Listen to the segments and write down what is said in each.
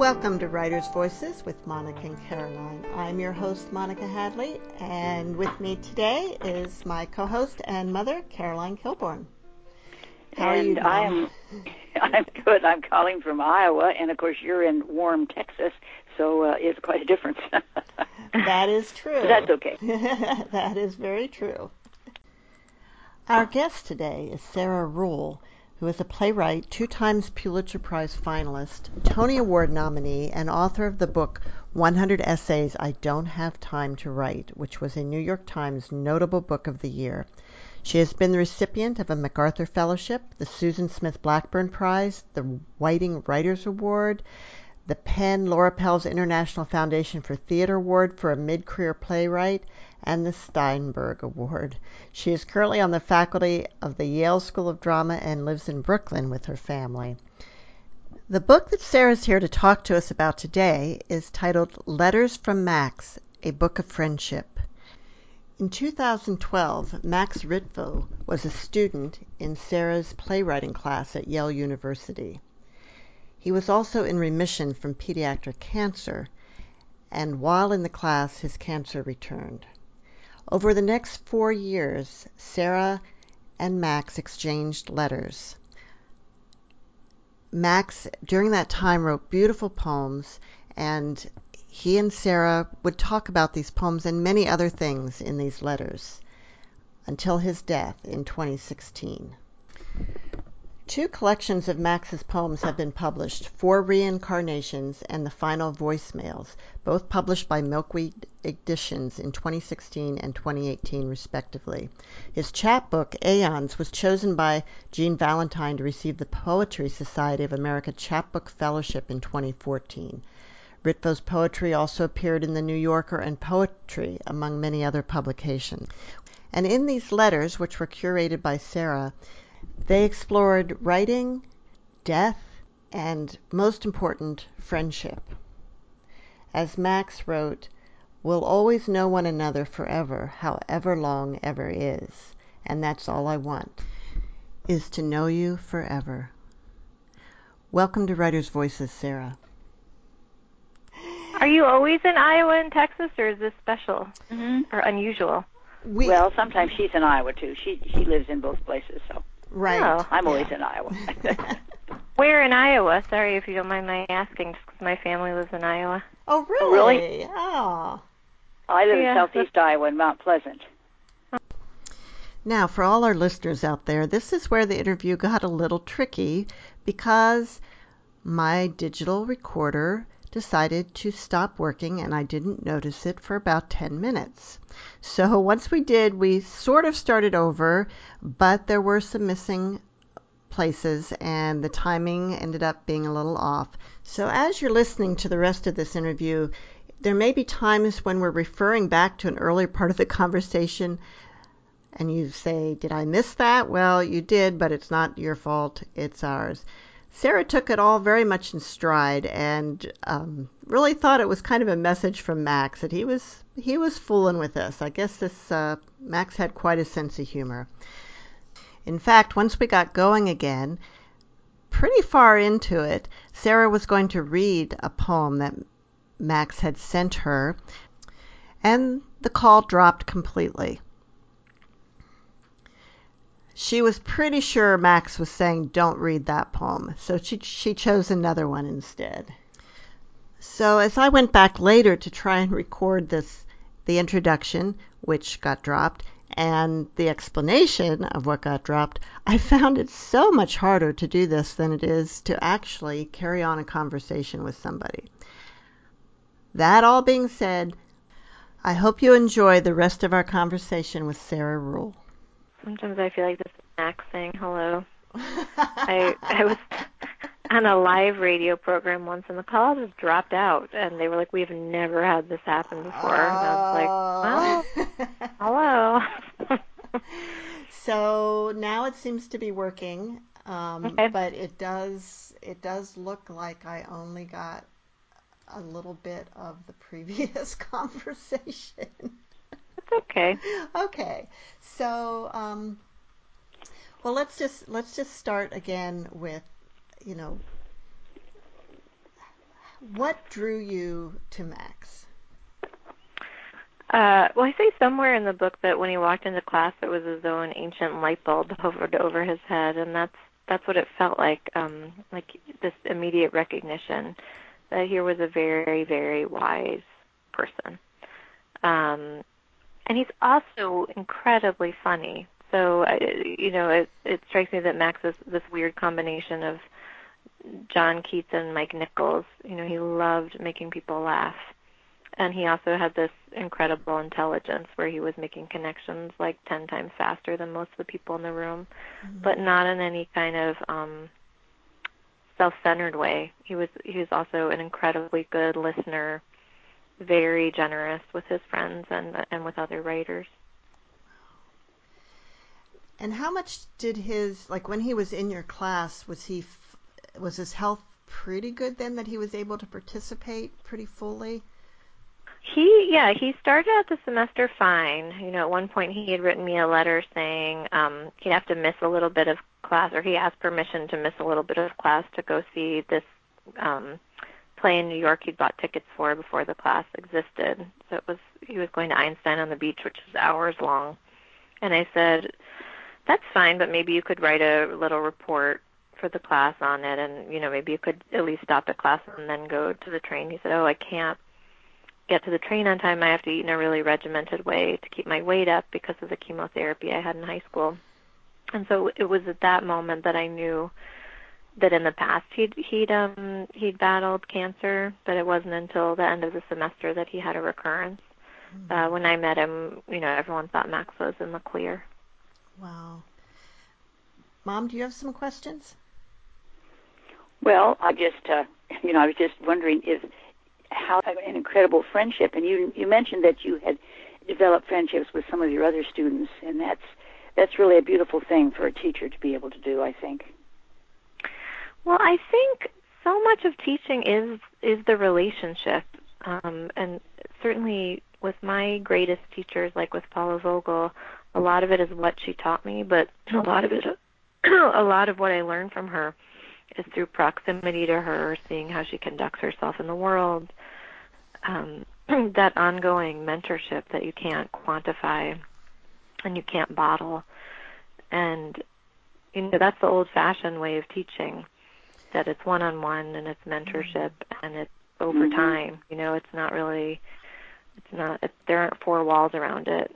Welcome to Writers' Voices with Monica and Caroline. I'm your host, Monica Hadley, and with me today is my co-host and mother, Caroline Kilborn. How are you, Mom? I'm good. I'm calling from Iowa, and of course you're in warm Texas, so it's quite a difference. That is true. But that's okay. That is very true. Our guest today is Sarah Ruhl, who is a playwright, 2 times Pulitzer Prize finalist, Tony Award nominee, and author of the book 100 Essays I Don't Have Time to Write, which was a New York Times Notable Book of the Year. She has been the recipient of a MacArthur Fellowship, the Susan Smith Blackburn Prize, the Whiting Writers Award, the Penn Laura Pels International Foundation for Theater Award for a Mid-Career Playwright, and the Steinberg Award. She is currently on the faculty of the Yale School of Drama and lives in Brooklyn with her family. The book that Sarah's here to talk to us about today is titled Letters from Max, A Book of Friendship. In 2012, Max Ritvo was a student in Sarah's playwriting class at Yale University. He was also in remission from pediatric cancer, and while in the class, his cancer returned. Over the next 4 years, Sarah and Max exchanged letters. Max, during that time, wrote beautiful poems, and he and Sarah would talk about these poems and many other things in these letters until his death in 2016. 2 collections of Max's poems have been published, 4 Reincarnations and The Final Voicemails, both published by Milkweed Editions in 2016 and 2018, respectively. His chapbook, Aeons, was chosen by Jean Valentine to receive the Poetry Society of America Chapbook Fellowship in 2014. Ritvo's poetry also appeared in The New Yorker and Poetry, among many other publications. And in these letters, which were curated by Sarah, they explored writing, death, and, most important, friendship. As Max wrote, "We'll always know one another forever, however long ever is. And that's all I want, is to know you forever." Welcome to Writers' Voices, Sarah. Are you always in Iowa and Texas, or is this special or unusual? Well, sometimes she's in Iowa, too. She lives in both places, so. Right. Oh. I'm always in Iowa. Where in Iowa? Sorry if you don't mind my asking, just because my family lives in Iowa. Oh, really? Really? Oh. I live in southeast Iowa in Mount Pleasant. Now, for all our listeners out there, this is where the interview got a little tricky because my digital recorder decided to stop working and I didn't notice it for about 10 minutes. So once we did, we sort of started over, but there were some missing places and the timing ended up being a little off. So as you're listening to the rest of this interview, there may be times when we're referring back to an earlier part of the conversation and you say, "Did I miss that?" Well, you did, but it's not your fault, it's ours. Sarah took it all very much in stride and really thought it was kind of a message from Max that he was fooling with us. I guess this Max had quite a sense of humor. In fact, once we got going again, pretty far into it, Sarah was going to read a poem that Max had sent her, and the call dropped completely. She was pretty sure Max was saying, "Don't read that poem," so she chose another one instead. So as I went back later to try and record the introduction, which got dropped, and the explanation of what got dropped, I found it so much harder to do this than it is to actually carry on a conversation with somebody. That all being said, I hope you enjoy the rest of our conversation with Sarah Ruhl. Sometimes I feel like this is Max saying hello. I was on a live radio program once, and the call just dropped out, and they were like, "We've never had this happen before." And I was like, "Well, hello." So now it seems to be working, Okay. but it does look like I only got a little bit of the previous conversation. It's okay. Okay, so well, let's just start again with, What drew you to Max? Well, I say somewhere in the book that when he walked into class, it was as though an ancient light bulb hovered over his head, and that's what it felt like this immediate recognition that here was a very, very wise person. And he's also incredibly funny. So, it strikes me that Max is this weird combination of John Keats and Mike Nichols. He loved making people laugh. And he also had this incredible intelligence where he was making connections like 10 times faster than most of the people in the room, but not in any kind of self-centered way. He was also an incredibly good listener, very generous with his friends and with other writers. And how much did when he was in your class, was his health pretty good then that he was able to participate pretty fully? He started out the semester fine. At one point he had written me a letter saying he'd have to miss a little bit of class, or he asked permission to miss a little bit of class to go see this play in New York he'd bought tickets for before the class existed. So he was going to Einstein on the Beach, which is hours long. And I said, that's fine, but maybe you could write a little report for the class on it, and maybe you could at least stop at class and then go to the train. He said, I can't get to the train on time. I have to eat in a really regimented way to keep my weight up because of the chemotherapy I had in high school. And so it was at that moment that I knew that in the past he'd battled cancer, but it wasn't until the end of the semester that he had a recurrence. When I met him, everyone thought Max was in the clear. Wow. Mom, do you have some questions? Well, I was just wondering how an incredible friendship, and you mentioned that you had developed friendships with some of your other students, and that's really a beautiful thing for a teacher to be able to do, I think. Well, I think so much of teaching is the relationship, and certainly with my greatest teachers, like with Paula Vogel, a lot of it is what she taught me, but a lot of what I learned from her is through proximity to her, seeing how she conducts herself in the world, that ongoing mentorship that you can't quantify and you can't bottle. And that's the old-fashioned way of teaching, that it's one-on-one and it's mentorship and it's over time. There aren't four walls around it.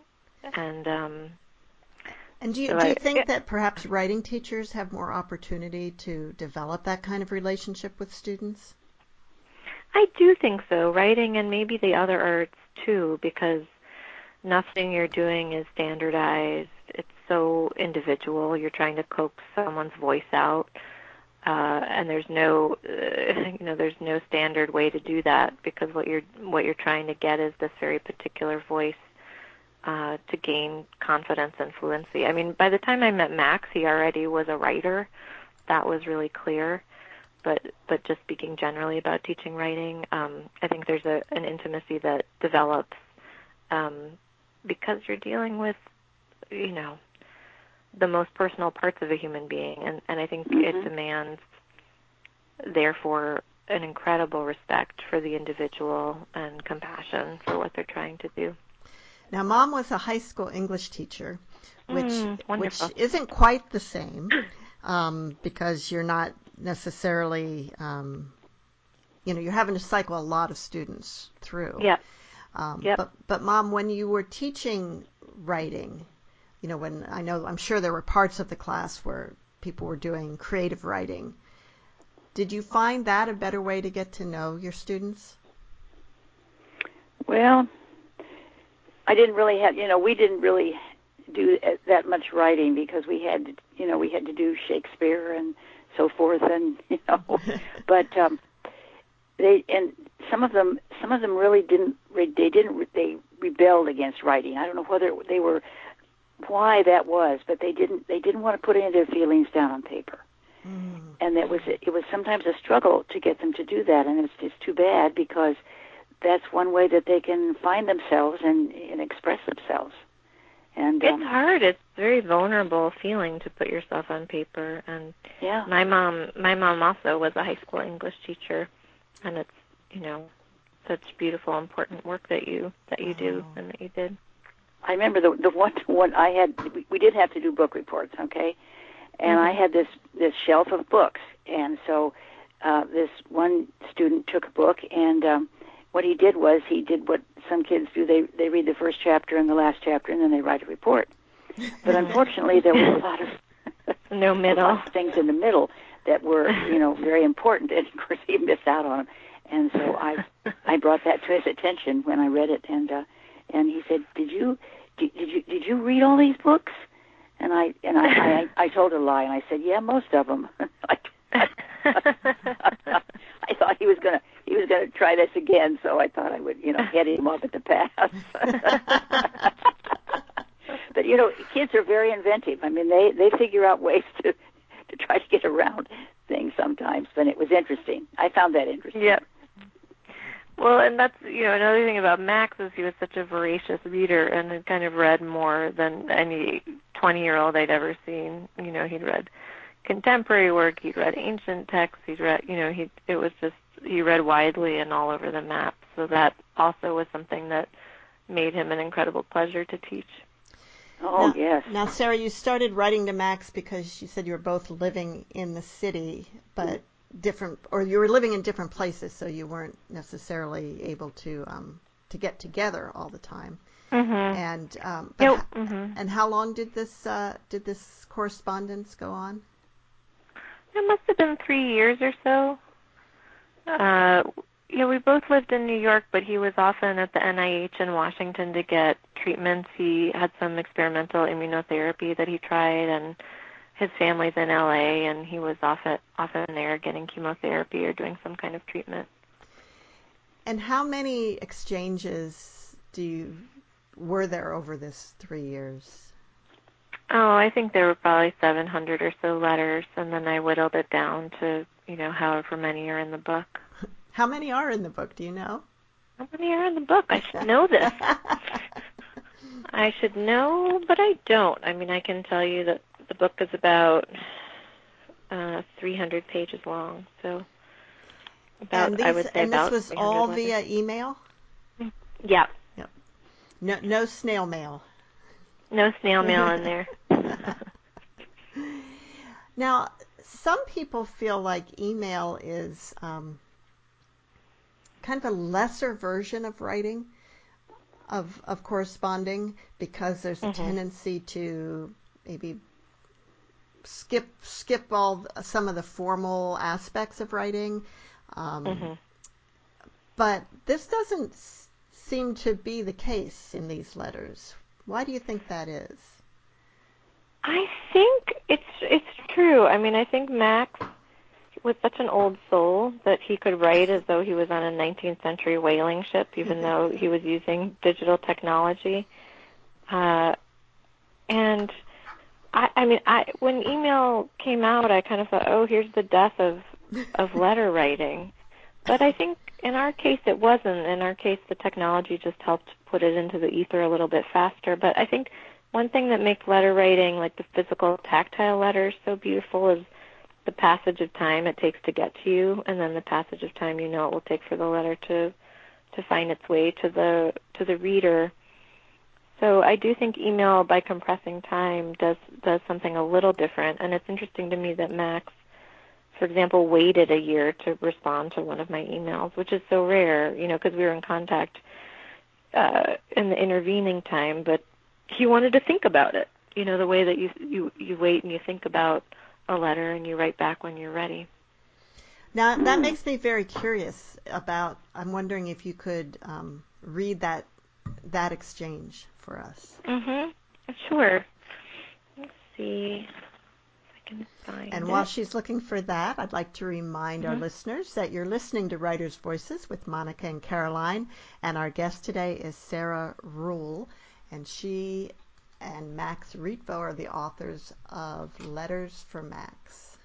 And do you think that perhaps writing teachers have more opportunity to develop that kind of relationship with students? I do think so, writing and maybe the other arts too, because nothing you're doing is standardized. It's so individual. You're trying to coax someone's voice out, and there's no standard way to do that, because what you're trying to get is this very particular voice to gain confidence and fluency. I mean, by the time I met Max, he already was a writer. That was really clear. But just speaking generally about teaching writing, I think there's an intimacy that develops because you're dealing with, the most personal parts of a human being. And I think it demands, therefore, an incredible respect for the individual and compassion for what they're trying to do. Now, Mom was a high school English teacher, which isn't quite the same because you're not necessarily, you're having to cycle a lot of students through. Yeah. But Mom, when you were teaching writing, I'm sure there were parts of the class where people were doing creative writing. Did you find that a better way to get to know your students? Well, we didn't really do that much writing because we had to do Shakespeare and so forth, and but some of them really didn't. They rebelled against writing. I don't know why that was, but they didn't want to put any of their feelings down on paper. And it was sometimes a struggle to get them to do that, and it's too bad, because that's one way that they can find themselves and express themselves. And it's hard. It's a very vulnerable feeling to put yourself on paper. And my mom also was a high school English teacher, and such beautiful, important work that you do and that you did. I remember the one I had. We did have to do book reports, okay, and I had this shelf of books, and so this one student took a book, and what he did was he did what some kids do. They read the first chapter and the last chapter, and then they write a report. But unfortunately, there was a lot of no middle. a lot of things in the middle that were very important, and of course he missed out on them. And so I brought that to his attention when I read it, and he said, "Did you read all these books?" And I told a lie, and I said, "Yeah, most of them." I thought he was gonna try this again, so I thought I would head him up at the pass. But kids are very inventive. I mean, they figure out ways to try to get around things sometimes, and it was interesting. I found that interesting. Yep. Well, and that's, another thing about Max is he was such a voracious reader and had kind of read more than any 20-year-old I'd ever seen. He'd read contemporary work, he'd read ancient texts, he'd read, he read widely and all over the map. So that also was something that made him an incredible pleasure to teach. Oh, yes. Now, Sarah, you started writing to Max because you said you were both living in the city, but you were living in different places, so you weren't necessarily able to get together all the time. Mm-hmm. And how long did this correspondence go on? It must have been 3 years or so. We both lived in New York, but he was often at the NIH in Washington to get treatments. He had some experimental immunotherapy that he tried, and his family's in LA, and he was often there getting chemotherapy or doing some kind of treatment. And how many exchanges were there over this 3 years? Oh, I think there were probably 700 or so letters, and then I whittled it down to, however many are in the book. How many are in the book? Do you know? How many are in the book? I should know this. I should know, but I don't. I mean, I can tell you that the book is about 300 pages long, so I would say about. And this was all via email? Yeah. Yep. No snail mail. No snail mail in there. Now, some people feel like email is kind of a lesser version of writing, of corresponding, because there's a tendency to maybe skip some of the formal aspects of writing. But this doesn't seem to be the case in these letters. Why do you think that is? I think it's true. I mean, I think Max was such an old soul that he could write as though he was on a 19th century whaling ship, even though he was using digital technology. And when email came out, I kind of thought, oh, here's the death of letter writing. But I think in our case it wasn't. In our case, the technology just helped put it into the ether a little bit faster. But I think one thing that makes letter writing, like the physical, tactile letters, so beautiful is the passage of time it takes to get to you, and then the passage of time it will take for the letter to find its way to the reader. So I do think email, by compressing time, does something a little different. And it's interesting to me that Max, for example, waited a year to respond to one of my emails, which is so rare, because we were in contact in the intervening time. But he wanted to think about it, the way that you wait and you think about a letter and you write back when you're ready. Now, that makes me very curious I'm wondering if you could read that exchange for us. Sure. Let's see if I can find it. And while she's looking for that, I'd like to remind our listeners that you're listening to Writers' Voices with Monica and Caroline, and our guest today is Sarah Ruhl, and she and Max Rietveld are the authors of Letters from Max,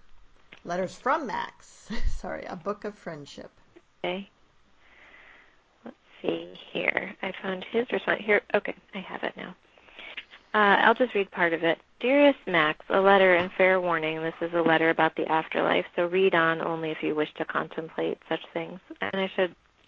sorry, a book of friendship. Okay. Let's see here. I found his response. Here, okay, I have it now. I'll just read part of it. Dearest Max, a letter and fair warning. This is a letter about the afterlife, so read on only if you wish to contemplate such things. And I should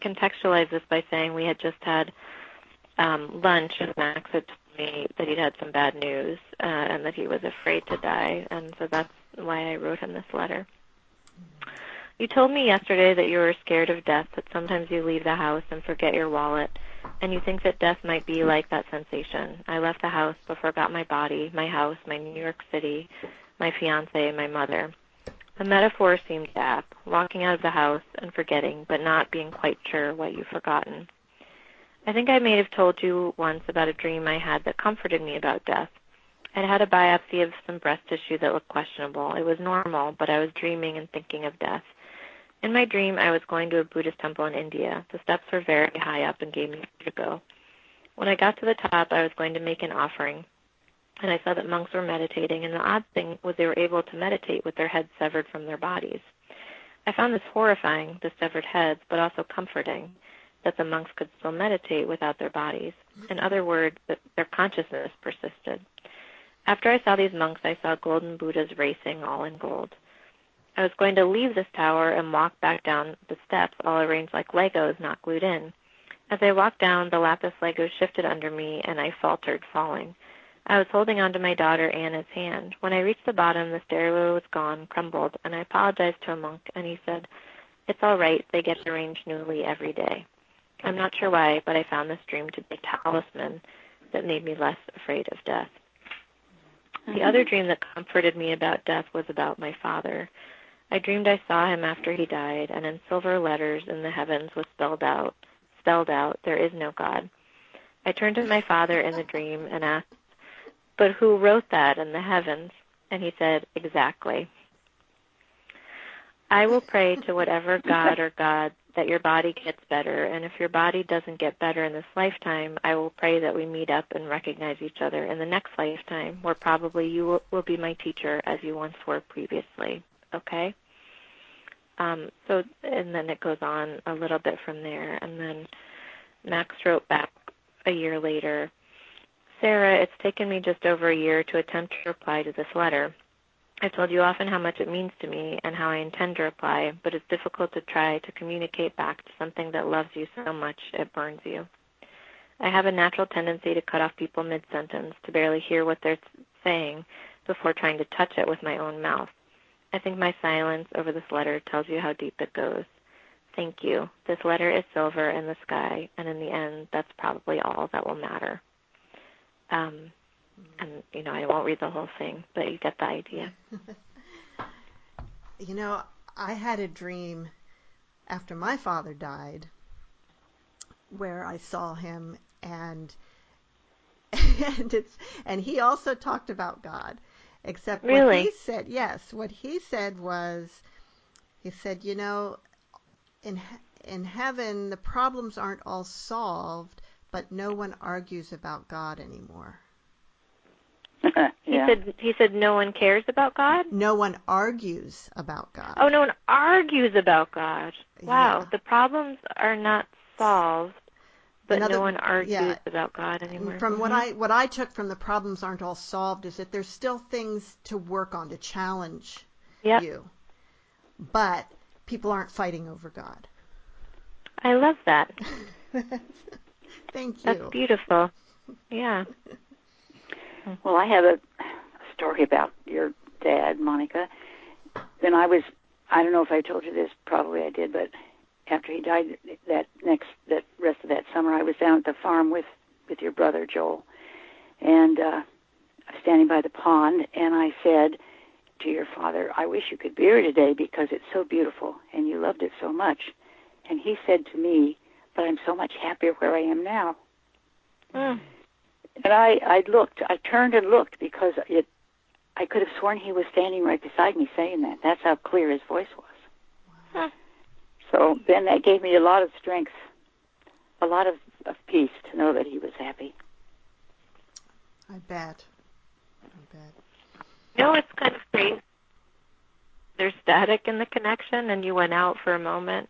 contextualize this by saying we had just had lunch, and Max had told me that he'd had some bad news and that he was afraid to die, and so that's why I wrote him this letter. You told me yesterday that you were scared of death, that sometimes you leave the house and forget your wallet, and you think that death might be like that sensation. I left the house but forgot my body, my house, my New York City, my fiancé, my mother. The metaphor seemed apt, walking out of the house and forgetting, but not being quite sure what you've forgotten. I think I may have told you once about a dream I had that comforted me about death. I'd had a biopsy of some breast tissue that looked questionable. It was normal, but I was dreaming and thinking of death. In my dream, I was going to a Buddhist temple in India. The steps were very high up and gave me nowhere to go. When I got to the top, I was going to make an offering, and I saw that monks were meditating, and the odd thing was they were able to meditate with their heads severed from their bodies. I found this horrifying, the severed heads, but also comforting, that the monks could still meditate without their bodies. In other words, that their consciousness persisted. After I saw these monks, I saw golden Buddhas racing, all in gold. I was going to leave this tower and walk back down the steps, all arranged like Legos, not glued in. As I walked down, the lapis Legos shifted under me, and I faltered, falling. I was holding on to my daughter Anna's hand. When I reached the bottom, the stairway was gone, crumbled, and I apologized to a monk, and he said, "It's all right, they get arranged newly every day." I'm not sure why, but I found this dream to be a talisman that made me less afraid of death. The other dream that comforted me about death was about my father. I dreamed I saw him after he died, and in silver letters in the heavens was spelled out, "There is no God." I turned to my father in the dream and asked, "But who wrote that in the heavens?" And he said, "Exactly." I will pray to whatever God or gods that your body gets better, and if your body doesn't get better in this lifetime, I will pray that we meet up and recognize each other in the next lifetime, where probably you will be my teacher as you once were previously. Okay? And then it goes on a little bit from there, and then Max wrote back a year later, "Sarah, it's taken me just over a year to attempt to reply to this letter. I've told you often how much it means to me and how I intend to reply, but it's difficult to try to communicate back to something that loves you so much it burns you. I have a natural tendency to cut off people mid-sentence, to barely hear what they're saying before trying to touch it with my own mouth. I think my silence over this letter tells you how deep it goes. Thank you. This letter is silver in the sky, and in the end, that's probably all that will matter." And, I won't read the whole thing, but you get the idea. I had a dream after my father died where I saw him, and and he also talked about God, except Really? what he said. Yes, what he said was, he said, in heaven the problems aren't all solved, but no one argues about God anymore. Yeah. He said no one cares about God? No one argues about God. Oh, no one argues about God. Wow, Yeah. the problems are not solved, but no one argues yeah. about God anymore. From what I took from the problems aren't all solved is that there's still things to work on, to challenge you. But people aren't fighting over God. I love that. Thank you. That's beautiful. Yeah. Well, I have a story about your dad, Monica. Then I don't know if I told you this, probably I did, but after he died that rest of that summer, I was down at the farm with your brother, Joel. And I was standing by the pond, and I said to your father, "I wish you could be here today because it's so beautiful, and you loved it so much." And he said to me, "But I'm so much happier where I am now." Mm. And I turned and looked because I could have sworn he was standing right beside me saying that. That's how clear his voice was. Huh. So then that gave me a lot of strength, a lot of peace to know that he was happy. I bet. It's kind of crazy. There's static in the connection, and you went out for a moment.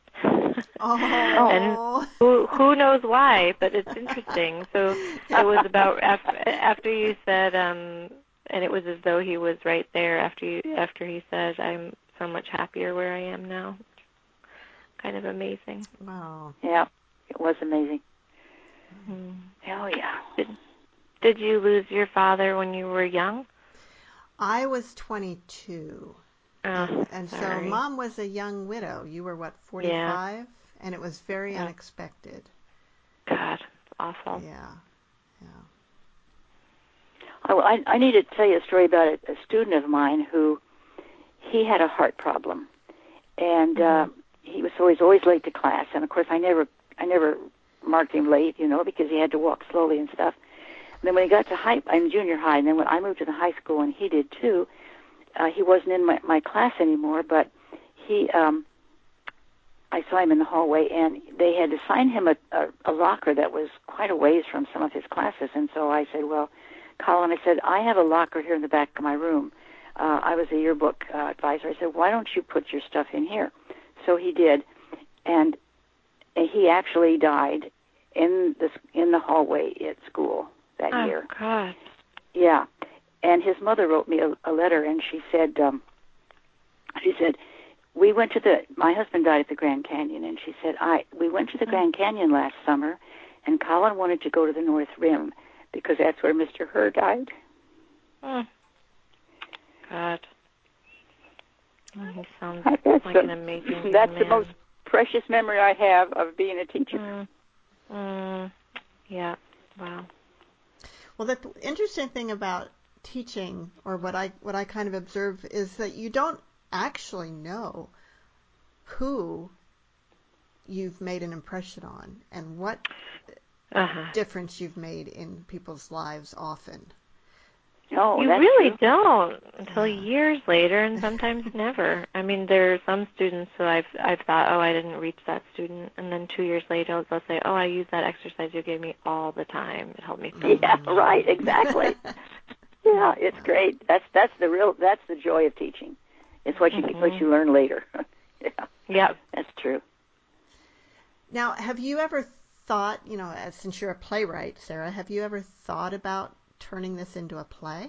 Oh. And who knows why, but it's interesting. So it was about after you said, and it was as though he was right there after he said, "I'm so much happier where I am now." kind of amazing. Wow. Yeah, it was amazing. Mm. Oh, yeah. Did you lose your father when you were young? I was 22. Oh, And so sorry. Mom was a young widow. You were, what, 45? Yeah. And it was very unexpected. God, it's awful. Yeah. Oh, I need to tell you a story about a student of mine who, he had a heart problem. And he was always late to class. And, of course, I never marked him late, because he had to walk slowly and stuff. And then when he got to I'm junior high, and then when I moved to the high school, and he did too, he wasn't in my class anymore, but I saw him in the hallway, and they had assigned him a locker that was quite a ways from some of his classes. And so I said, well, Colin, I said, I have a locker here in the back of my room. I was a yearbook advisor. I said, why don't you put your stuff in here? So he did, and he actually died in the hallway at school that year. Oh, God. Yeah, and his mother wrote me a letter, and she said, we went to my husband died at the Grand Canyon, and she said, we went to the Grand Canyon last summer, and Colin wanted to go to the North Rim because that's where Mr. Herr died. Oh. God. Oh, he sounds like an amazing That's man. the most precious memory I have of being a teacher. Yeah. Wow. Well, the interesting thing about teaching, or what I kind of observe, is that you don't actually know who you've made an impression on and what difference you've made in people's lives often. Oh, you that's really true. don't until years later, and sometimes never. I mean, there are some students who I've thought, oh, I didn't reach that student, and then 2 years later they'll say, oh, I used that exercise you gave me all the time. It helped me. Yeah, right, exactly. Yeah, it's great. That's the joy of teaching. It's what you learn later. Yeah. Yep. That's true. Now, have you ever thought, since you're a playwright, Sarah, have you ever thought about turning this into a play?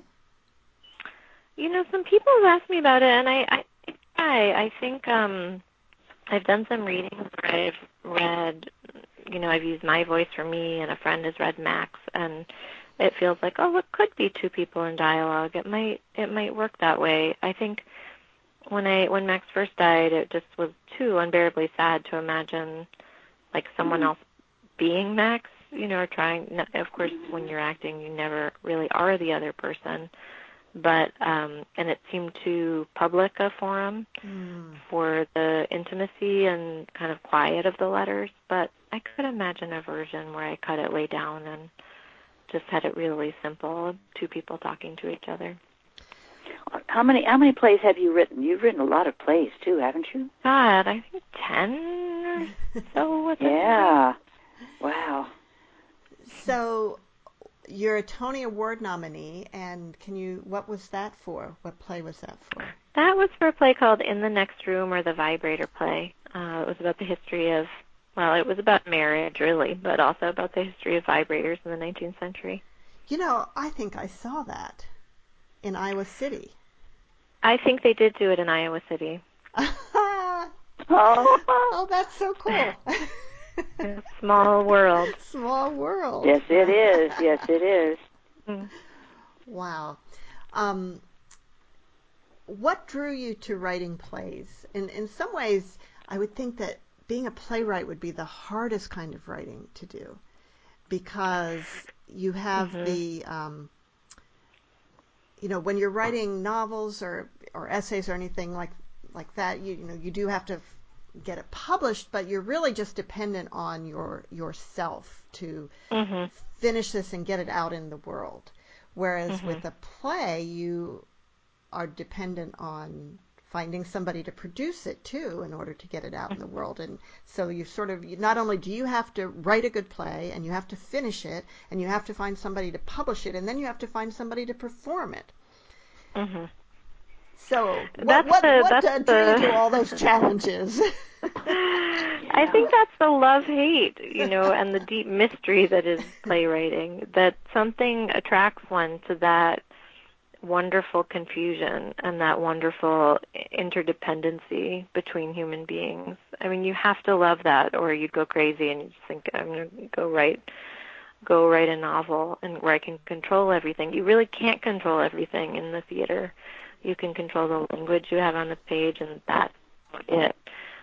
Some people have asked me about it, and I think I've done some readings where I've read, I've used my voice for me, and a friend has read Max, and it feels like, oh, it could be two people in dialogue. It might work that way. I think when Max first died, it just was too unbearably sad to imagine like someone else being Max, or trying. Of course, when you're acting, you never really are the other person. But and it seemed too public a forum for the intimacy and kind of quiet of the letters. But I could imagine a version where I cut it way down and just had it really simple, two people talking to each other. How many plays have you written? You've written a lot of plays too, haven't you? God, I think 10 or so. Yeah. Wow. So you're a Tony Award nominee, and what was that for? What play was that for? That was for a play called In the Next Room, or the Vibrator play. It was about the history of, it was about marriage, really, but also about the history of vibrators in the 19th century. I think I saw that in Iowa City. I think they did do it in Iowa City. Oh, that's so cool. Small world. Small world. Yes, it is. Yes, it is. Wow. What drew you to writing plays? In some ways, I would think that being a playwright would be the hardest kind of writing to do, because you have the, when you're writing novels or essays or anything like that, you do have to get it published, but you're really just dependent on yourself to finish this and get it out in the world. Whereas with a play, you are dependent on finding somebody to produce it too in order to get it out in the world. And so not only do you have to write a good play, and you have to finish it, and you have to find somebody to publish it, and then you have to find somebody to perform it. So what drew you to all those challenges? I think that's the love-hate, and the deep mystery that is playwriting, that something attracts one to that wonderful confusion and that wonderful interdependency between human beings. I mean, you have to love that, or you'd go crazy and you just think, I'm going to go write a novel and where I can control everything. You really can't control everything in the theater. You can control the language you have on the page, and that's it.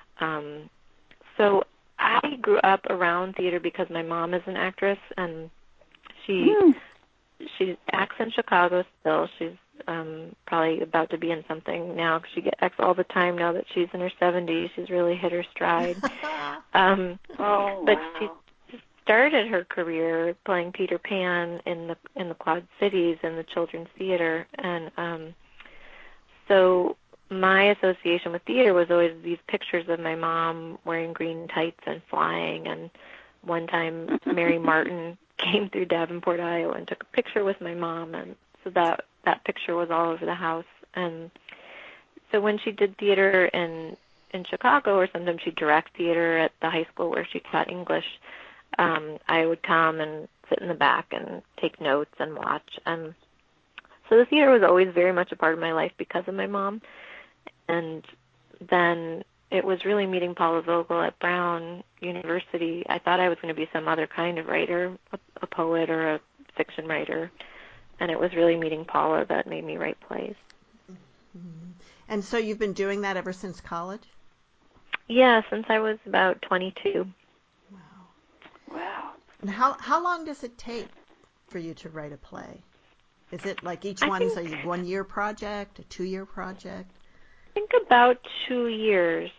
So I grew up around theater because my mom is an actress, and she acts in Chicago still. She's probably about to be in something now. She acts all the time now that she's in her 70s. She's really hit her stride. But she started her career playing Peter Pan in the Quad Cities in the Children's Theater, and so my association with theater was always these pictures of my mom wearing green tights and flying. And one time Mary Martin came through Davenport, Iowa, and took a picture with my mom, and so that picture was all over the house. And so when she did theater in Chicago, or sometimes she'd direct theater at the high school where she taught English, I would come and sit in the back and take notes and watch. And so the theater was always very much a part of my life because of my mom. And then it was really meeting Paula Vogel at Brown University. I thought I was going to be some other kind of writer, a poet or a fiction writer. And it was really meeting Paula that made me write plays. Mm-hmm. And so you've been doing that ever since college? Yeah, since I was about 22. Wow. And how long does it take for you to write a play? Is it like each one's a 1-year project, a 2-year project? I think about 2 years,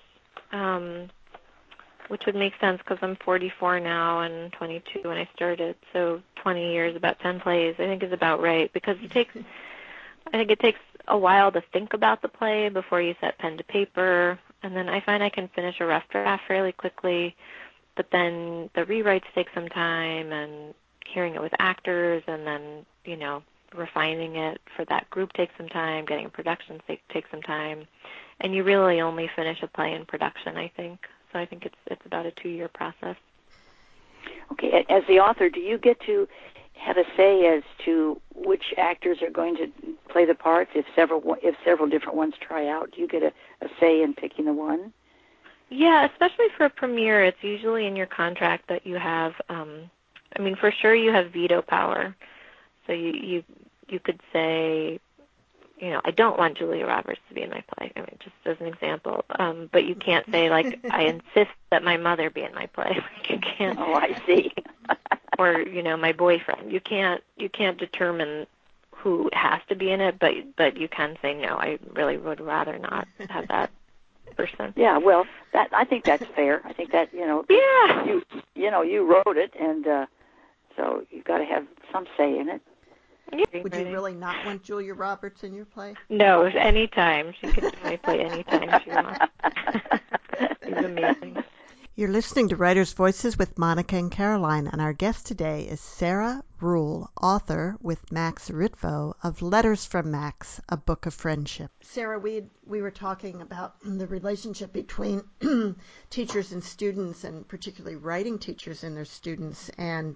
which would make sense because I'm 44 now and 22 when I started. So 20 years, about 10 plays, I think is about right, because I think it takes a while to think about the play before you set pen to paper, and then I find I can finish a rough draft fairly quickly, but then the rewrites take some time, and hearing it with actors, and then, refining it for that group takes some time, getting a production takes some time, and you really only finish a play in production, I think. So I think it's about a 2-year process. Okay, as the author, do you get to have a say as to which actors are going to play the parts? If several different ones try out, do you get a say in picking the one? Yeah, especially for a premiere, it's usually in your contract that you have. For sure you have veto power. So you could say, I don't want Julia Roberts to be in my play. Just as an example. But you can't say, like, I insist that my mother be in my play. Like, you can't. Oh, I see. Or, my boyfriend. You can't determine who has to be in it, but you can say, no, I really would rather not have that person. Yeah, well, I think that's fair. I think that, Yeah. You wrote it, and so you've got to have some say in it. Would you really not want Julia Roberts in your play? No, anytime. She can do my play anytime she wants. She's amazing. You're listening to Writers' Voices with Monica and Caroline, and our guest today is Sarah Ruhl, author with Max Ritvo of Letters from Max, A Book of Friendship. Sarah, we were talking about the relationship between teachers and students, and particularly writing teachers and their students, and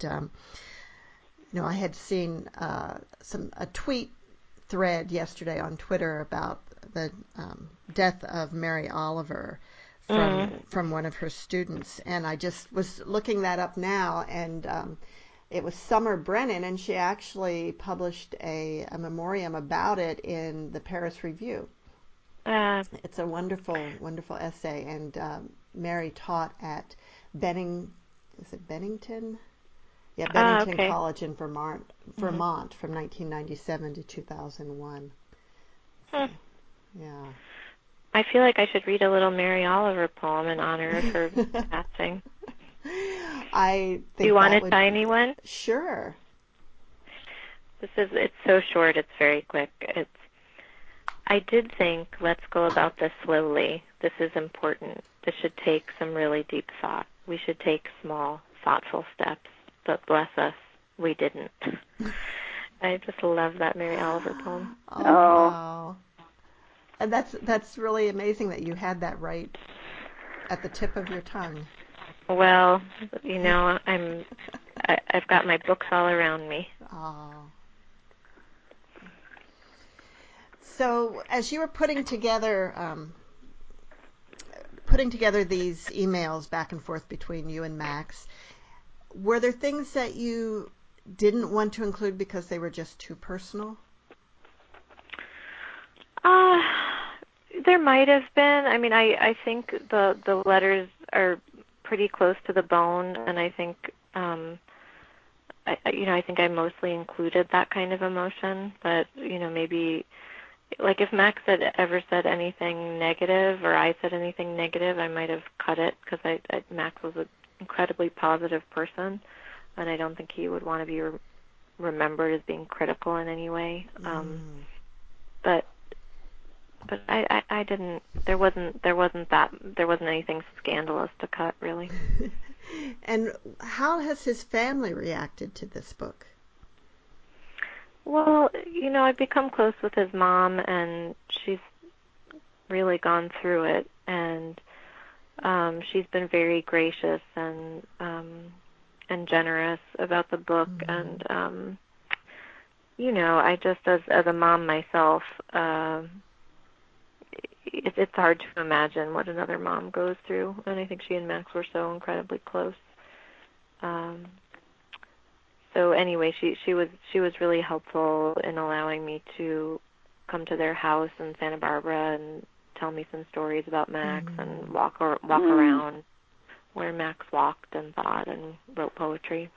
I had seen a tweet thread yesterday on Twitter about the death of Mary Oliver from one of her students, and I just was looking that up now, and it was Summer Brennan, and she actually published a memoriam about it in the Paris Review. It's a wonderful, wonderful essay, and Mary taught at Bennington? Yeah, Bennington College in Vermont from 1997 to 2001. So, yeah. I feel like I should read a little Mary Oliver poem in honor of her passing. I think. Do you want a tiny one? Sure. It's so short, it's very quick. I did think, let's go about this slowly. This is important. This should take some really deep thought. We should take small, thoughtful steps. But bless us, we didn't. I just love that Mary Oliver poem. Oh, wow. And that's really amazing that you had that right at the tip of your tongue. Well, I've got my books all around me. Oh. So as you were putting together these emails back and forth between you and Max, were there things that you didn't want to include because they were just too personal? There might have been. I mean, I think the letters are pretty close to the bone, and I think I think I mostly included that kind of emotion, but maybe like if Max had ever said anything negative or I said anything negative, I might have cut it because Max was an incredibly positive person, and I don't think he would want to be remembered as being critical in any way. But I didn't. There wasn't anything scandalous to cut, really. And how has his family reacted to this book? Well, I've become close with his mom, and she's really gone through it, and she's been very gracious and generous about the book, and I just as a mom myself, it's hard to imagine what another mom goes through, and I think she and Max were so incredibly close. So anyway, she was really helpful in allowing me to come to their house in Santa Barbara and tell me some stories about Max and walk around where Max walked and thought and wrote poetry.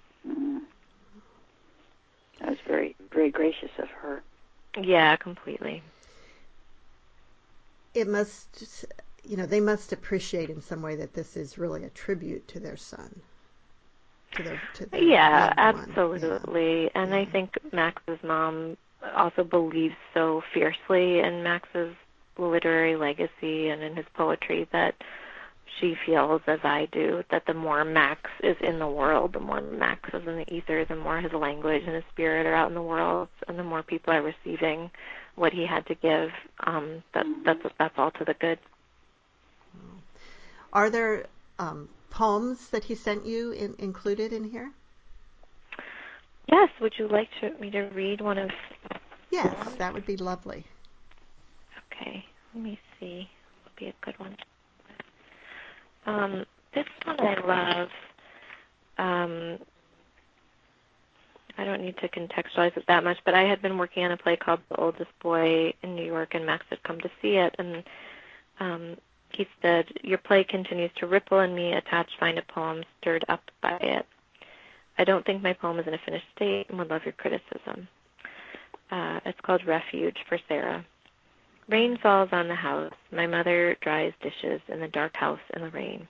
That was very, very gracious of her. Yeah, completely. It must, they must appreciate in some way that this is really a tribute to their son. To their yeah, loved absolutely. Yeah. And I think Max's mom also believes so fiercely in Max's literary legacy and in his poetry that she feels, as I do, that the more Max is in the world, the more Max is in the ether, the more his language and his spirit are out in the world, and the more people are receiving what he had to give. That's all to the good. Are there poems that he sent you included in here? Yes. Would you like me to read one of? Yes, that would be lovely. Okay. Let me see. Would be a good one. This one I love. I don't need to contextualize it that much, but I had been working on a play called The Oldest Boy in New York, and Max had come to see it, and he said, "Your play continues to ripple in me, attached find a poem stirred up by it. I don't think my poem is in a finished state and would love your criticism." It's called Refuge for Sarah. Rain falls on the house. My mother dries dishes in the dark house in the rain.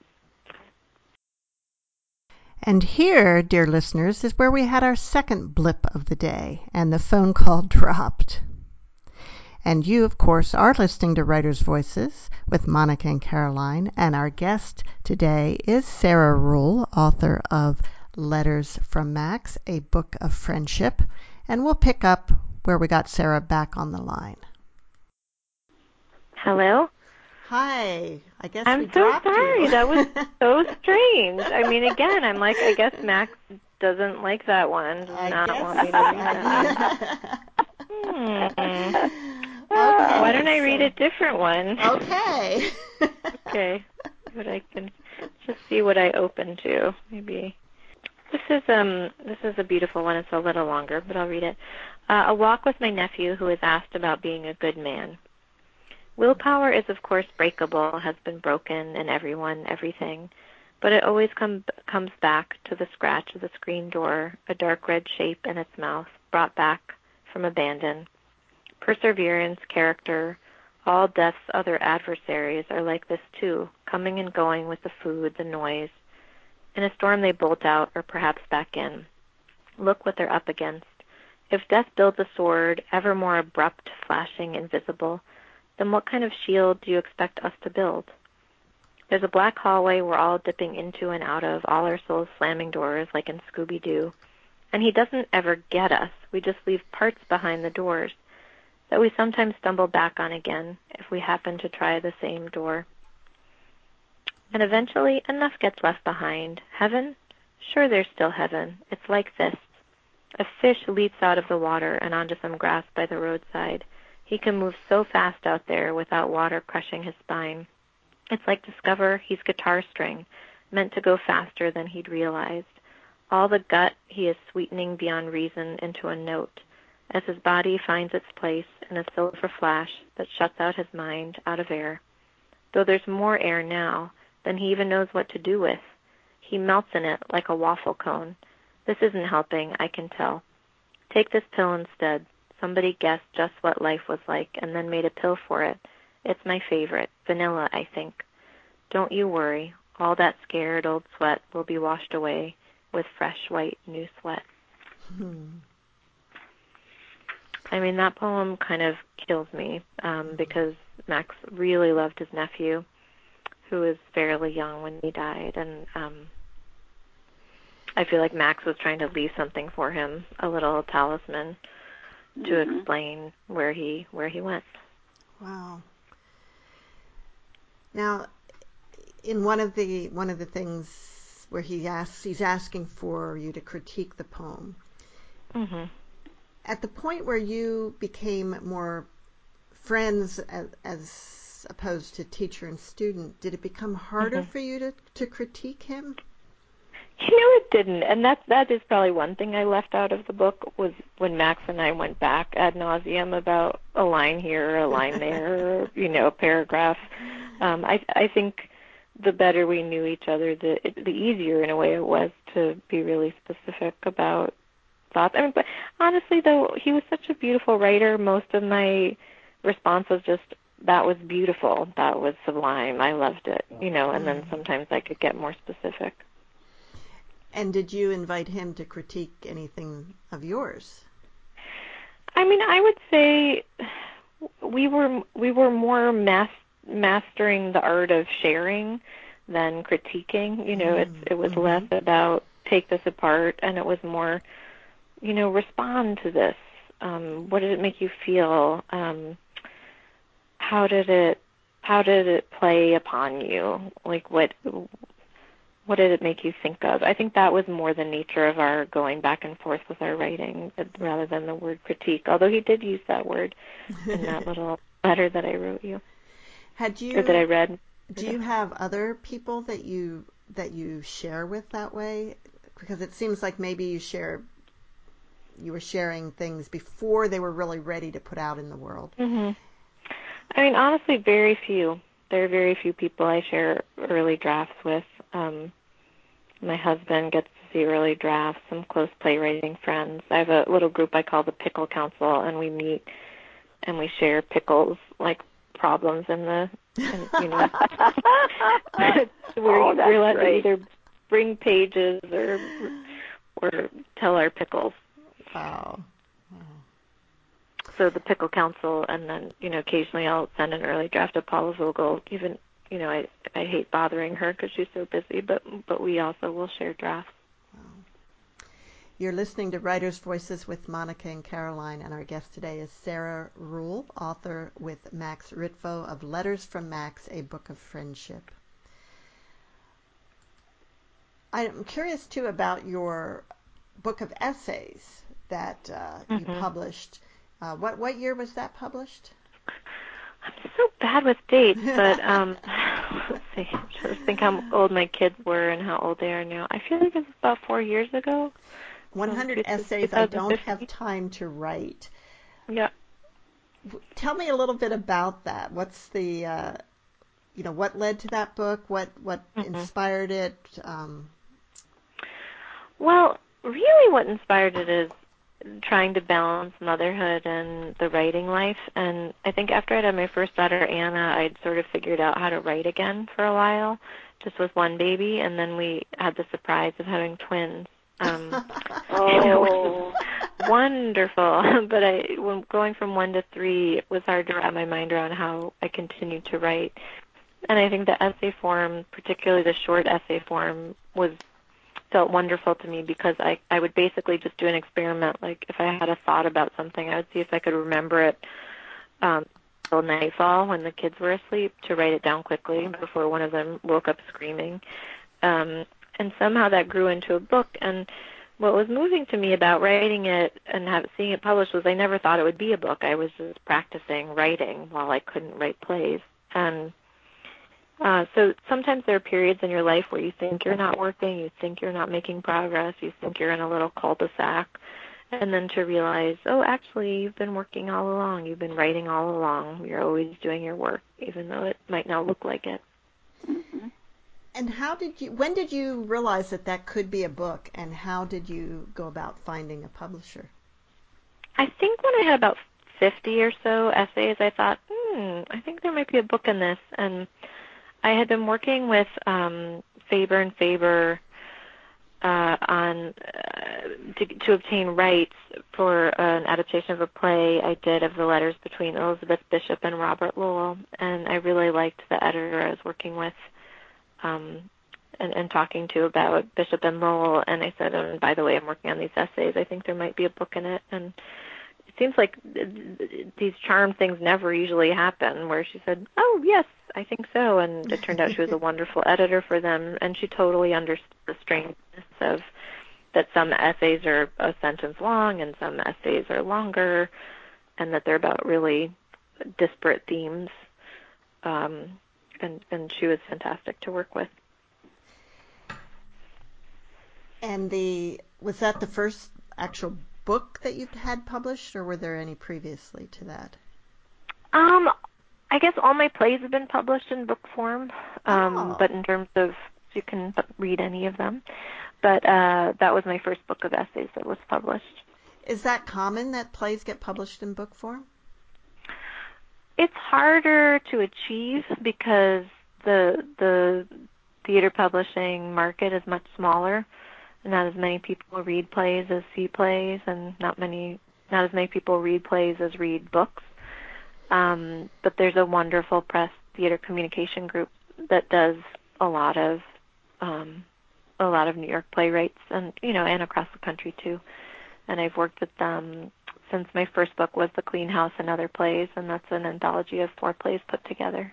And here, dear listeners, is where we had our second blip of the day, and the phone call dropped. And you, of course, are listening to Writers' Voices with Monica and Caroline, and our guest today is Sarah Ruhl, author of Letters from Max, a book of friendship, and we'll pick up where we got Sarah back on the line. Hello? Hi. I guess I'm we so dropped sorry. you. That was so strange. I mean, again, I'm like, I guess Max doesn't like that one. Does not want me to read that one. Okay, Why don't I read a different one? Okay. Okay. But I can just see what I open to. Maybe this is a beautiful one. It's a little longer, but I'll read it. A walk with my nephew, who is asked about being a good man. Willpower is, of course, breakable, has been broken in everyone, everything, but it always comes back to the scratch of the screen door, a dark red shape in its mouth, brought back from abandon. Perseverance, character, all death's other adversaries are like this too, coming and going with the food, the noise. In a storm they bolt out, or perhaps back in. Look what they're up against. If death builds a sword, ever more abrupt, flashing, invisible, then what kind of shield do you expect us to build? There's a black hallway we're all dipping into and out of, all our souls slamming doors like in Scooby-Doo. And he doesn't ever get us. We just leave parts behind the doors that we sometimes stumble back on again if we happen to try the same door. And eventually enough gets left behind. Heaven? Sure, there's still heaven. It's like this. A fish leaps out of the water and onto some grass by the roadside. He can move so fast out there without water crushing his spine. It's like Discover, he's guitar string, meant to go faster than he'd realized. All the gut he is sweetening beyond reason into a note, as his body finds its place in a silver flash that shuts out his mind out of air. Though there's more air now than he even knows what to do with. He melts in it like a waffle cone. This isn't helping, I can tell. Take this pill instead. Somebody guessed just what life was like and then made a pill for it. It's my favorite, vanilla, I think. Don't you worry. All that scared old sweat will be washed away with fresh, white, new sweat. I mean, that poem kind of kills me because Max really loved his nephew, who was fairly young when he died, and I feel like Max was trying to leave something for him, a little talisman to explain where he went. Wow. Now, in one of the things where he's asking for you to critique the poem. Mm-hmm. At the point where you became more friends as opposed to teacher and student, did it become harder for you to critique him? You know, it didn't, and that is probably one thing I left out of the book was when Max and I went back ad nauseum about a line here, a line there, or, a paragraph. I think the better we knew each other, the easier in a way it was to be really specific about thoughts. I mean, but honestly, though, he was such a beautiful writer. Most of my response was just, that was beautiful, that was sublime, I loved it, and then sometimes I could get more specific. And did you invite him to critique anything of yours? I mean, I would say we were more mastering the art of sharing than critiquing. It was less about take this apart, and it was more, respond to this. What did it make you feel? How did it play upon you? Like what did it make you think of? I think that was more the nature of our going back and forth with our writing rather than the word critique, although he did use that word in that little letter that I wrote you. Or that I read. Do you have other people that you share with that way? Because it seems like maybe you were sharing things before they were really ready to put out in the world. Mm-hmm. I mean, honestly, very few. There are very few people I share early drafts with. My husband gets to see early drafts, some close playwriting friends. I have a little group I call the Pickle Council, and we meet and we share pickles, like problems in the, we're allowed to either bring pages or tell our pickles. Wow. So the Pickle Council, and then, occasionally I'll send an early draft to Paula Vogel. Even, I hate bothering her because she's so busy, but we also will share drafts. Wow. You're listening to Writers' Voices with Monica and Caroline, and our guest today is Sarah Ruhl, author with Max Ritvo of Letters from Max, A Book of Friendship. I'm curious, too, about your book of essays that you published. What year was that published? I'm so bad with dates, but let's see. Just think how old my kids were and how old they are now. I feel like it was about 4 years ago. 100 essays I don't have time to write. Yeah. Tell me a little bit about that. What's the, what led to that book? What inspired it? Well, really what inspired it is trying to balance motherhood and the writing life. And I think after I had my first daughter, Anna, I'd sort of figured out how to write again for a while, just with one baby. And then we had the surprise of having twins. Which was wonderful. But when going from 1 to 3, it was hard to wrap my mind around how I continued to write. And I think the essay form, particularly the short essay form, felt wonderful to me because I would basically just do an experiment. Like if I had a thought about something, I would see if I could remember it till nightfall when the kids were asleep to write it down quickly before one of them woke up screaming. And somehow that grew into a book. And what was moving to me about writing it and seeing it published was I never thought it would be a book. I was just practicing writing while I couldn't write plays. And so sometimes there are periods in your life where you think you're not working, you think you're not making progress, you think you're in a little cul-de-sac, and then to realize, oh, actually, you've been working all along. You've been writing all along. You're always doing your work, even though it might not look like it. Mm-hmm. And when did you realize that could be a book, and how did you go about finding a publisher? I think when I had about 50 or so essays, I thought, I think there might be a book in this. And I had been working with Faber and Faber to obtain rights for an adaptation of a play I did of the letters between Elizabeth Bishop and Robert Lowell, and I really liked the editor I was working with and talking to about Bishop and Lowell, and I said, oh, and by the way, I'm working on these essays. I think there might be a book in it, and it seems like these charm things never usually happen, where she said, oh, yes, I think so, and it turned out she was a wonderful editor for them, and she totally understood the strangeness of that some essays are a sentence long and some essays are longer, and that they're about really disparate themes, and she was fantastic to work with. And was that the first actual book that you've had published, or were there any previously to that? I guess all my plays have been published in book form, but in terms of you can read any of them. But that was my first book of essays that was published. Is that common that plays get published in book form? It's harder to achieve because the theater publishing market is much smaller. Not as many people read plays as see plays, and not as many people read plays as read books. But there's a wonderful press theater communication group that does a lot of New York playwrights, and and across the country too. And I've worked with them since my first book was The Clean House and Other Plays, and that's an anthology of 4 plays put together.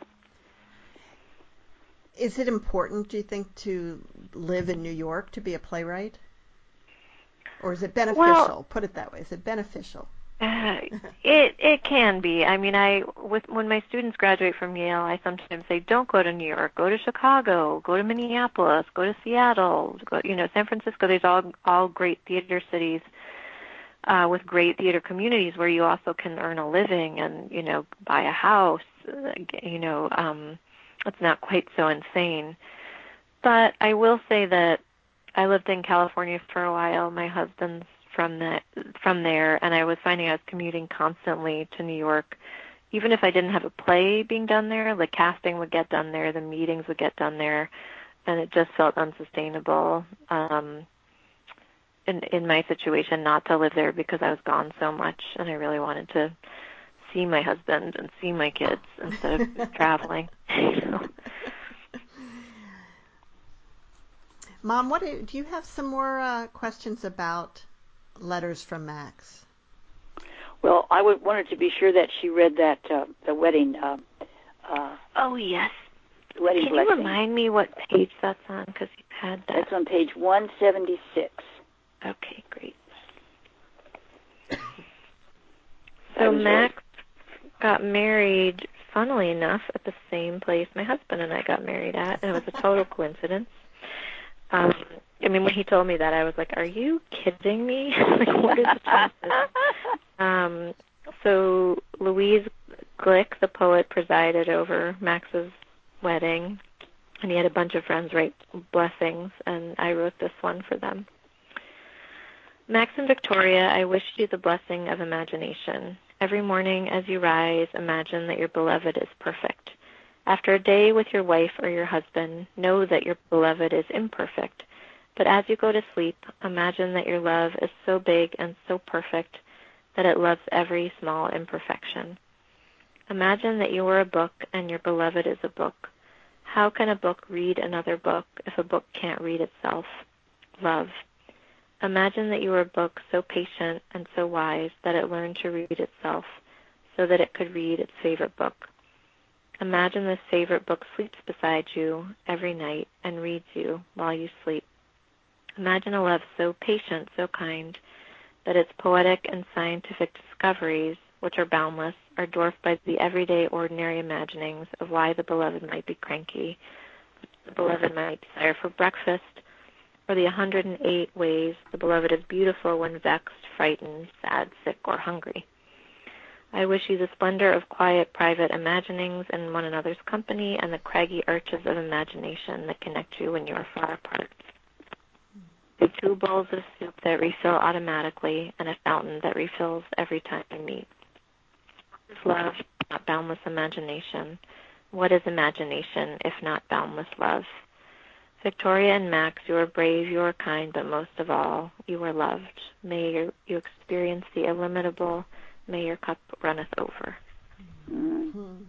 Is it important, do you think, to live in New York to be a playwright? Or is it beneficial? Well, put it that way. Is it beneficial? It can be. I mean, when my students graduate from Yale, I sometimes say, don't go to New York, go to Chicago, go to Minneapolis, go to Seattle, San Francisco. There's all great theater cities with great theater communities where you also can earn a living and buy a house. It's not quite so insane. But I will say that I lived in California for a while. My husband's from there, and I was finding I was commuting constantly to New York. Even if I didn't have a play being done there, the casting would get done there, the meetings would get done there, and it just felt unsustainable in my situation not to live there because I was gone so much, and I really wanted to see my husband and see my kids instead of traveling. Mom, do you have some more questions about Letters from Max? Well, I wanted to be sure that she read that the wedding. Oh yes. Wedding Can blessing. you remind me what page that's on? Because you've had that. That's on page 176. Okay, great. So Max got married, funnily enough, at the same place my husband and I got married at, and it was a total coincidence. When he told me that, I was like, are you kidding me? Like, what is the chances? So Louise Glick, the poet, presided over Max's wedding, and he had a bunch of friends write blessings, and I wrote this one for them. Max and Victoria, I wish you the blessing of imagination. Every morning as you rise, imagine that your beloved is perfect. After a day with your wife or your husband, know that your beloved is imperfect. But as you go to sleep, imagine that your love is so big and so perfect that it loves every small imperfection. Imagine that you are a book and your beloved is a book. How can a book read another book if a book can't read itself? Love. Imagine that you were a book so patient and so wise that it learned to read itself so that it could read its favorite book. Imagine this favorite book sleeps beside you every night and reads you while you sleep. Imagine a love so patient, so kind, that its poetic and scientific discoveries, which are boundless, are dwarfed by the everyday, ordinary imaginings of why the beloved might be cranky, the beloved might desire for breakfast, or the 108 ways the beloved is beautiful when vexed, frightened, sad, sick, or hungry. I wish you the splendor of quiet, private imaginings in one another's company and the craggy arches of imagination that connect you when you are far apart. The 2 bowls of soup that refill automatically and a fountain that refills every time you meet. What is love, not boundless imagination? What is imagination, if not boundless love? Victoria and Max, you are brave, you are kind, but most of all, you are loved. May you experience the illimitable. May your cup runneth over. Mm-hmm.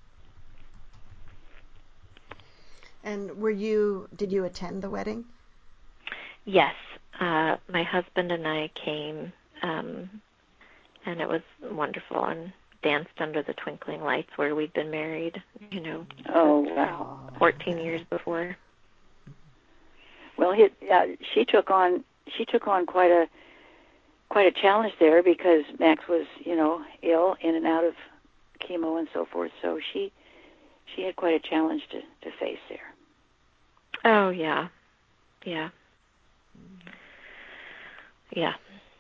And did you attend the wedding? Yes. My husband and I came, and it was wonderful, and danced under the twinkling lights where we'd been married, Oh, wow. 14 years before. Well, she took on quite a challenge there because Max was, ill, in and out of chemo and so forth. So she had quite a challenge to face there. Oh, yeah. Yeah. Yeah.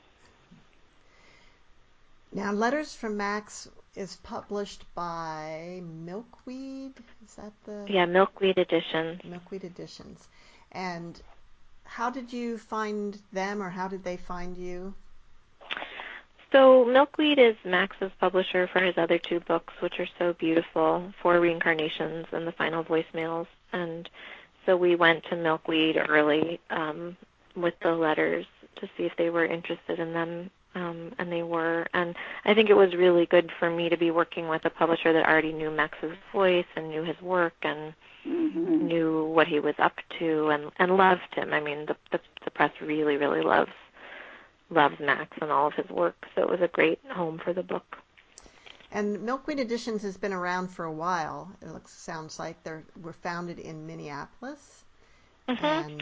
Now, Letters from Max is published by Milkweed. Is that the? Yeah, Milkweed Editions. Milkweed Editions. And how did you find them, or how did they find you? So Milkweed is Max's publisher for his other 2 books, which are so beautiful, 4 Reincarnations and The Final Voicemails. And so we went to Milkweed early with the letters to see if they were interested in them, and they were. And I think it was really good for me to be working with a publisher that already knew Max's voice and knew his work and knew what he was up to and loved him. I mean, the press really, really loves Max and all of his work, so it was a great home for the book. And Milkweed Editions has been around for a while. Sounds like they were founded in Minneapolis. Mm-hmm. And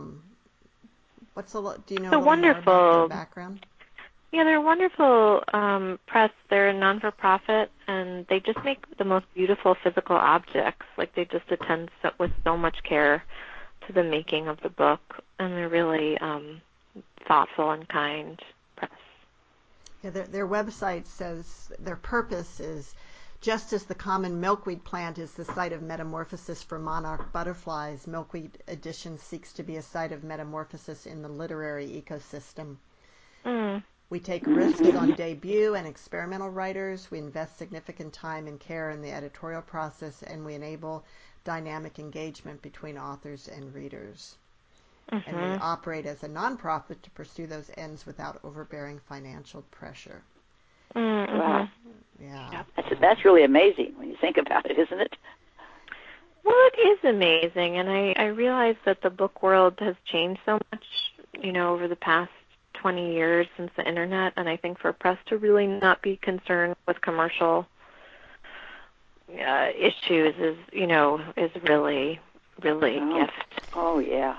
do you know a little wonderful more about their background? Yeah, they're a wonderful press. They're a non-for-profit, and they just make the most beautiful physical objects. Like, they just attend with so much care to the making of the book, and they're really thoughtful and kind press. Yeah, their website says their purpose is, just as the common milkweed plant is the site of metamorphosis for monarch butterflies, Milkweed Edition seeks to be a site of metamorphosis in the literary ecosystem. Mm. We take risks on debut and experimental writers. We invest significant time and care in the editorial process, and we enable dynamic engagement between authors and readers. Mm-hmm. And we operate as a nonprofit to pursue those ends without overbearing financial pressure. Mm-hmm. Wow. Yeah. That's really amazing when you think about it, isn't it? Well, it is amazing, and I realize that the book world has changed so much, over the past 20 years since the internet, and I think for a press to really not be concerned with commercial issues is really, really a gift. Oh, yeah.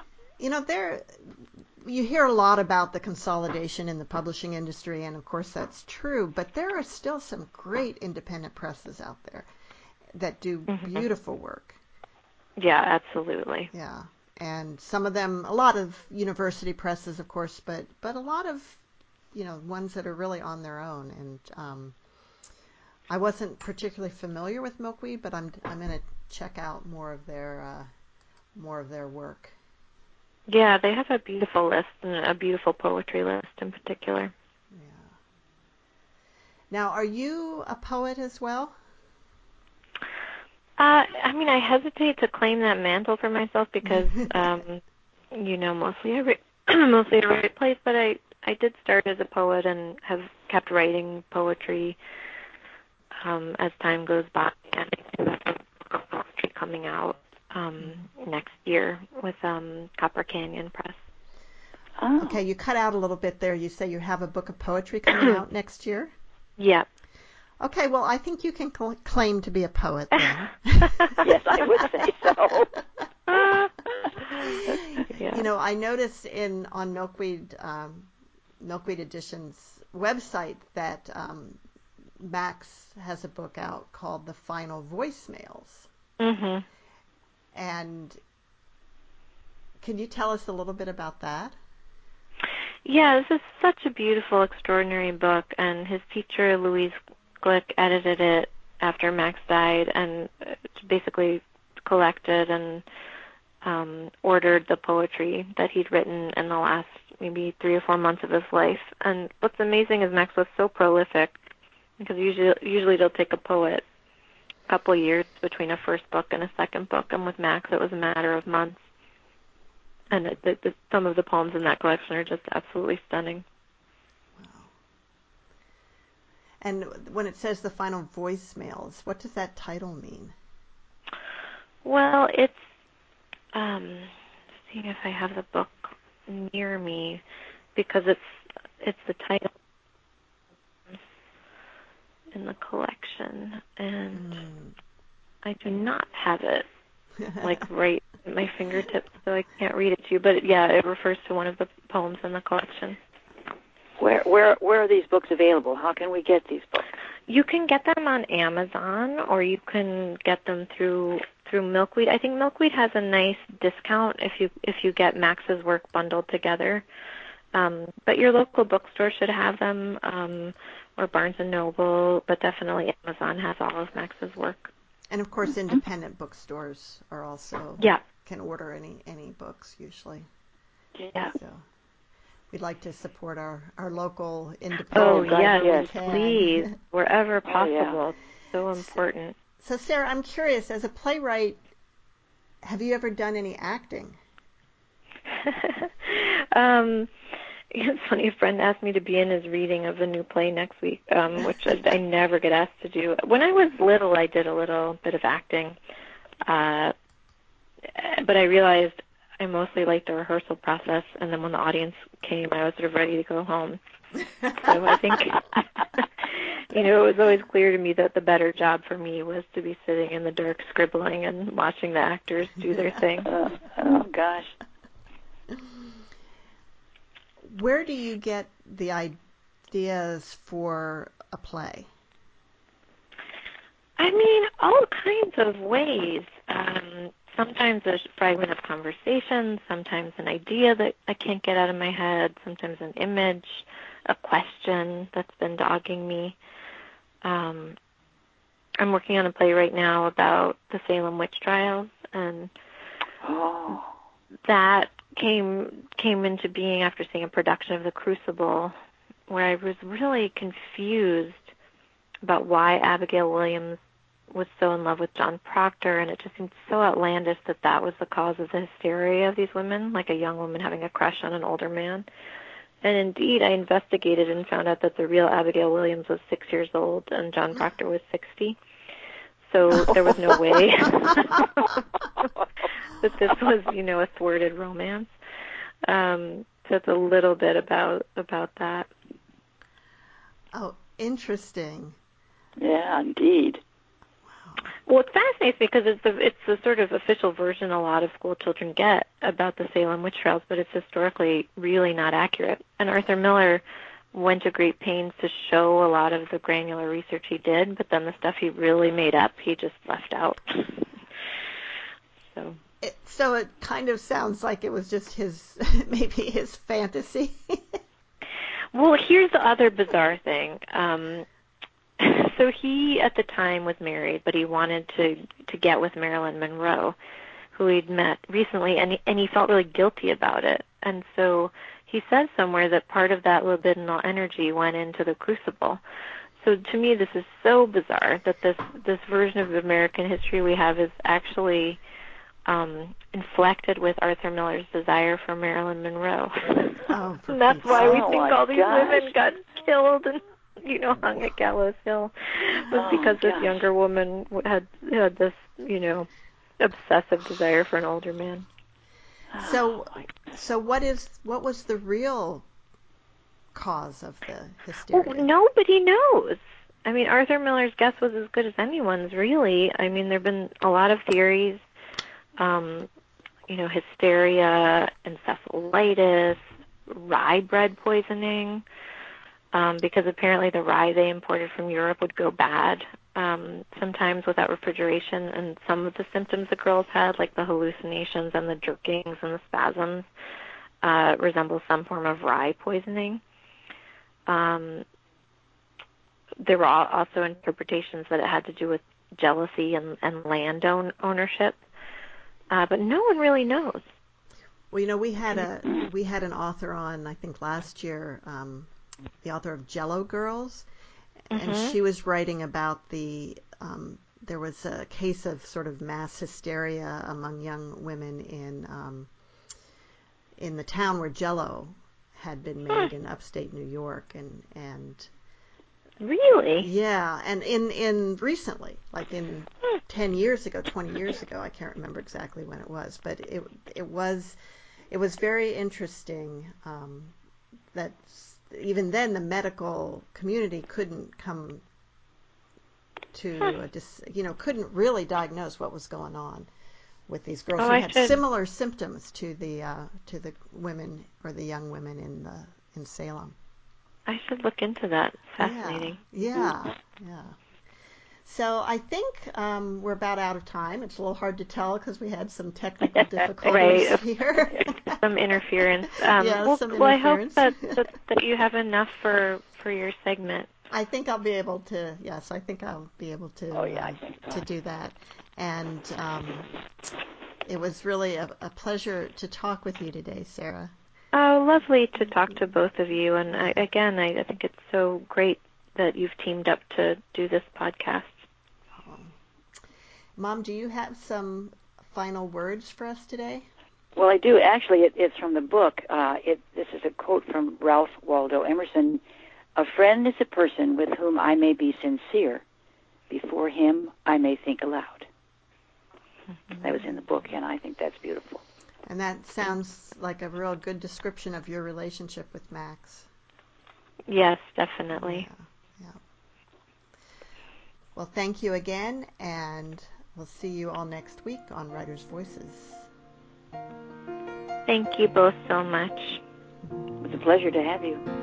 You hear a lot about the consolidation in the publishing industry, and of course that's true, but there are still some great independent presses out there that do beautiful work. Yeah, absolutely. Yeah. And some of them, a lot of university presses, of course, but a lot of, ones that are really on their own. And I wasn't particularly familiar with Milkweed, but I'm going to check out more of their work. Yeah, they have a beautiful list, and a beautiful poetry list in particular. Yeah. Now, are you a poet as well? I hesitate to claim that mantle for myself because, mostly I write plays, but I did start as a poet and have kept writing poetry as time goes by, and I do have a book of poetry coming out next year with Copper Canyon Press. Oh. Okay, you cut out a little bit there. You say you have a book of poetry coming out next year? Yeah. Okay, well, I think you can claim to be a poet then. Yes, I would say so. Yeah. You know, I noticed on Milkweed Edition's website that Max has a book out called The Final Voicemails. Mhm. And can you tell us a little bit about that? Yeah, this is such a beautiful, extraordinary book, and his teacher, Louise Glick, edited it after Max died, and basically collected and ordered the poetry that he'd written in the last maybe 3 or 4 months of his life. And what's amazing is Max was so prolific, because usually they'll take a poet a couple years between a first book and a second book, and with Max it was a matter of months. And some of the poems in that collection are just absolutely stunning. Wow. And when it says The Final Voicemails, what does that title mean? Well, it's seeing if I have the book near me, because it's the title in the collection, and I do not have it like right at my fingertips, so I can't read it to you. But yeah, it refers to one of the poems in the collection. Where are these books available? How can we get these books? You can get them on Amazon, or you can get them through Milkweed. I think Milkweed has a nice discount if you get Max's work bundled together. But your local bookstore should have them, or Barnes and Noble, but definitely Amazon has all of Max's work. And of course, independent bookstores are also can order any books usually. Yeah. So we'd like to support our local independent. Oh yes, please, wherever possible. Oh, yeah. It's so important. So Sarah, I'm curious, as a playwright, have you ever done any acting? It's funny, a friend asked me to be in his reading of a new play next week, which I never get asked to do. When I was little, I did a little bit of acting, but I realized I mostly liked the rehearsal process, and then when the audience came, I was sort of ready to go home. So I think, it was always clear to me that the better job for me was to be sitting in the dark scribbling and watching the actors do their thing. Oh, gosh. Where do you get the ideas for a play? I mean, all kinds of ways. Sometimes a fragment of conversation, sometimes an idea that I can't get out of my head, sometimes an image, a question that's been dogging me. I'm working on a play right now about the Salem witch trials, and that came into being after seeing a production of The Crucible, where I was really confused about why Abigail Williams was so in love with John Proctor, and it just seemed so outlandish that was the cause of the hysteria of these women, like a young woman having a crush on an older man. And indeed, I investigated and found out that the real Abigail Williams was 6 years old and John Proctor was 60. So there was no way that this was, a thwarted romance. So it's a little bit about that. Oh, interesting. Yeah, indeed. Well, it fascinates me because it's the sort of official version a lot of school children get about the Salem witch trials, but it's historically really not accurate. And Arthur Miller went to great pains to show a lot of the granular research he did, but then the stuff he really made up, he just left out. So it kind of sounds like it was just maybe his fantasy. Well, here's the other bizarre thing. So he, at the time, was married, but he wanted to get with Marilyn Monroe, who he'd met recently, and he felt really guilty about it. And so he says somewhere that part of that libidinal energy went into The Crucible. So to me, this is so bizarre that this version of American history we have is actually inflected with Arthur Miller's desire for Marilyn Monroe. And that's why we think all these women got killed and hung at Gallows Hill, was because this younger woman had this, obsessive desire for an older man. So what was the real cause of the hysteria? Well, nobody knows. I mean, Arthur Miller's guess was as good as anyone's, really. I mean, there have been a lot of theories. hysteria, encephalitis, rye bread poisoning, because apparently the rye they imported from Europe would go bad sometimes without refrigeration, and some of the symptoms the girls had, like the hallucinations and the jerkings and the spasms, resemble some form of rye poisoning. There were also interpretations that it had to do with jealousy and land ownership, but no one really knows. Well, we had an author on, I think last year, the author of Jello Girls, and she was writing about there was a case of sort of mass hysteria among young women in the town where Jello had been made in upstate New York, and really, yeah, and in recently, like in 10 years ago, 20 years ago, I can't remember exactly when it was, but it was very interesting that even then the medical community couldn't come to couldn't really diagnose what was going on with these girls who had similar symptoms to the women or the young women in Salem. I should look into that. Fascinating. Yeah. So I think we're about out of time. It's a little hard to tell because we had some technical difficulties here. Some interference. Some interference. I hope that you have enough for your segment. I think I'll be able to. Yes, I think I'll be able to. I think so. To do that. And it was really a pleasure to talk with you today, Sarah. Oh, lovely to talk to both of you. And I think it's so great that you've teamed up to do this podcast. Mom, do you have some final words for us today? Well, I do. Actually, it's from the book. This is a quote from Ralph Waldo Emerson. "A friend is a person with whom I may be sincere. Before him, I may think aloud." That was in the book, and I think that's beautiful. And that sounds like a real good description of your relationship with Max. Yes, definitely. Yeah. Well, thank you again, and we'll see you all next week on Writers' Voices. Thank you both so much. It was a pleasure to have you.